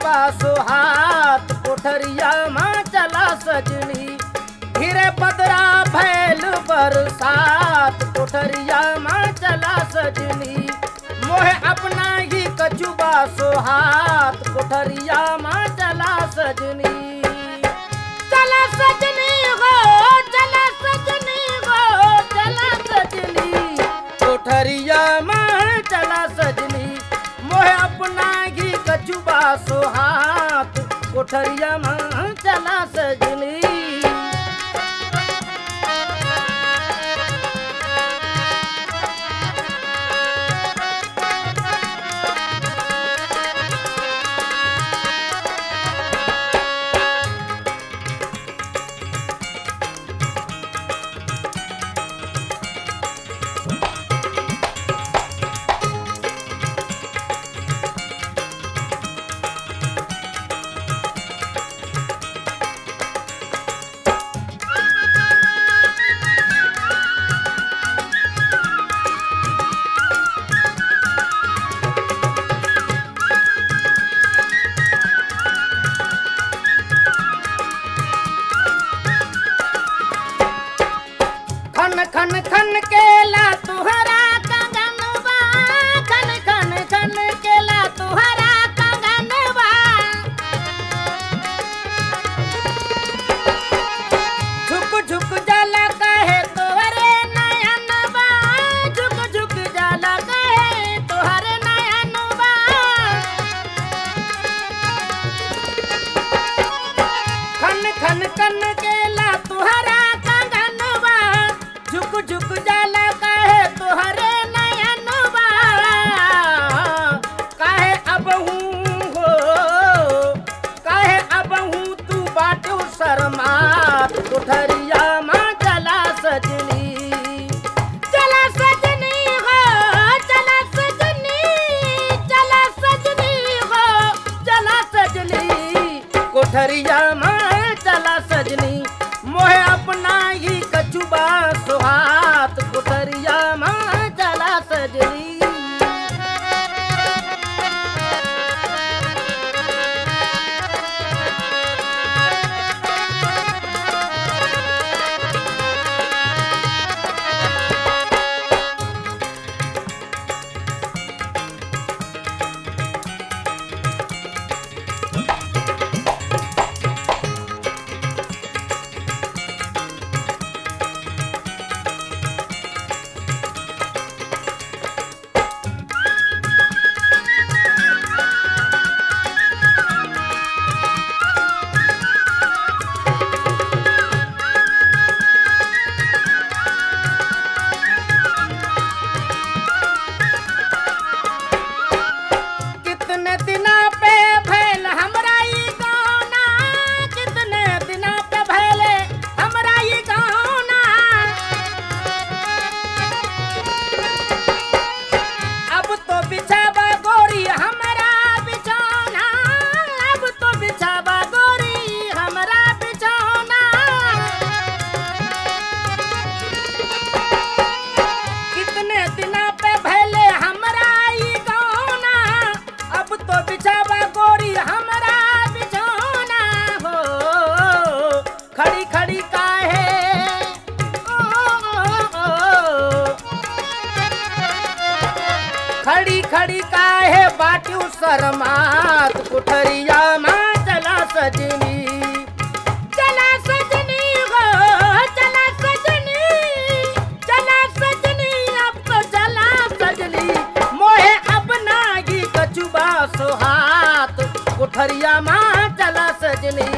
कचुबा सोहात कोठरिया माँ चला सजनी धीरे बदरा भैल बरसात कोठरिया माँ चला सजनी मोहे अपना ही कचुबा सोहात कोठरिया माँ चला सजनी चला सजनी हो चला सजनी हो चला सजनी कोठरिया माँ चला सजनी मोहे अपना ही कचुबा सोहात कोठरिया माँ चला सजनी खन खन केला तुहरा कंगनवा खन खन खन केला तुहरा कंगनवा झुक झुक जाला कहे तोहरे नयनवा झुक झुक जाला कहे तोहरे नयनवा खन खन खन केला तुहरा झुक झुक जाला कहे तोहरे नयनवा काहे अबहू तू बाटू शर्मात कोठरिया माँ चला सजनी चला सजनी हो चला सजनी चला सजनी हो चला सजनी कोठरिया माँ चला सजनी मोहे अपना ही कचुबा सोहात कोठरिया माँ चला सजनी खड़ी खड़ी काहे बाटू शर्मात कोठरिया माँ चला सजनी चला सजनी हो चला सजनी चला सजनी अब तो चला सजनी मोहे अपना ही कचुबा सोहात कोठरिया माँ चला सजनी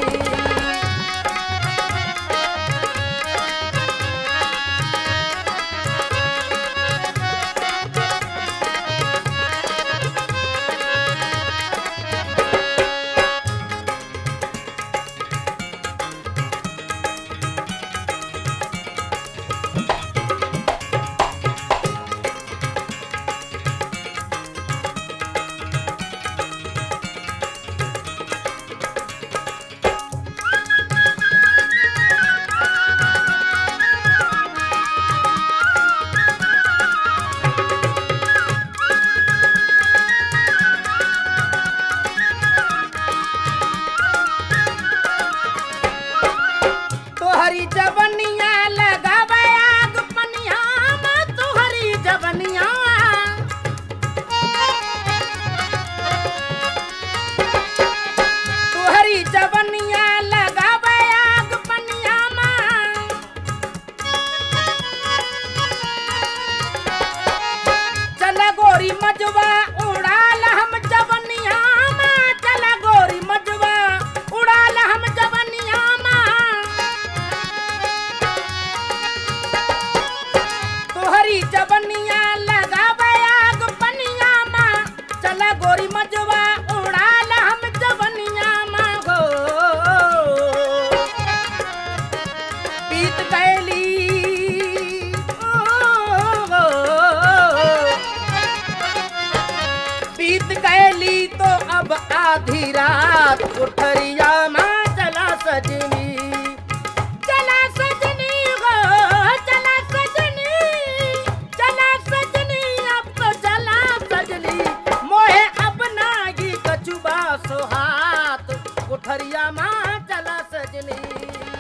आधी रात कोठरिया माँ चला सजनी चला सजनी हो चला सजनी चला सजनी अब तो चला सजनी मोहे अब नागी कछुबा सोहात कोठरिया माँ चला सजनी